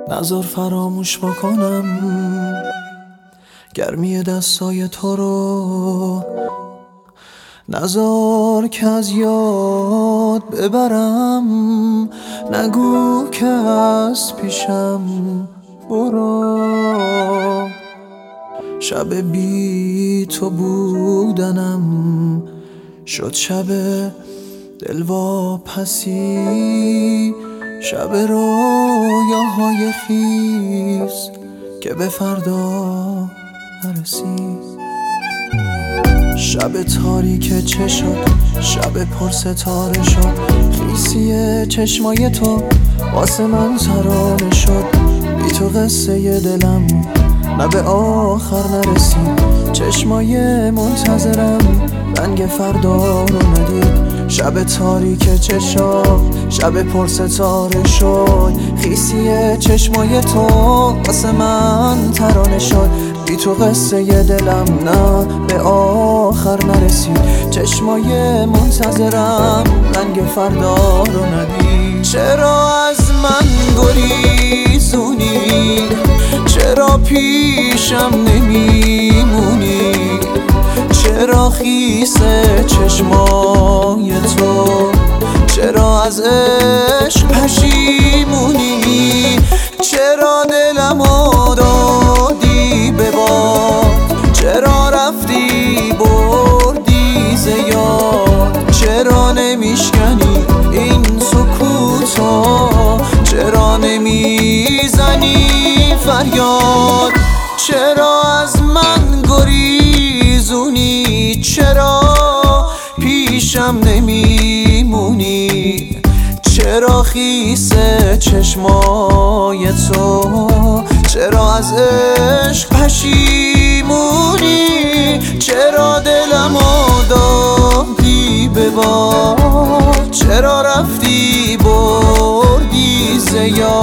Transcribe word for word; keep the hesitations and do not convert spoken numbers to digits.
نذار فراموش بکنم گرمی دستای تو رو، نذار که از یاد ببرم، نگو که از پیشم برو. شب بی تو بودنم شد شب دلواپسی، شب رویاهای خیس که به فردا نرسید. شب تاریک چشات، شب پر ستاره شد، خیسی چشمای تو واسه من ترانه شد. بی تو قصه دلم نه به آخر نرسید، چشمای منتظرم رنگ فردا رو ندید. شب تاریک چشات، شب پر ستاره شد، خیسی چشمای تو واسه من ترانه شد. بی تو قصه دلم نه به آخر نرسید، چشمای منتظرم رنگ فردا رو ندید. چرا از من گریزونی؟ چرا پیشم نمیمونی؟ چرا خیس چشمای تو؟ چرا از عشق پشیمونی؟ چرا دلمو دادی به باد؟ چرا رفتی بردی ز یاد؟ چرا نمیشکنی این سکوتا؟ چرا نمیزنی فریاد؟ چرا از من گریزونی؟ چرا پیشم نمیمونی؟ چرا خیس چشمای تو؟ چرا از عشق پشیمونی؟ چرا دلمو دادی به باد؟ چرا رفتی بردی ز یاد؟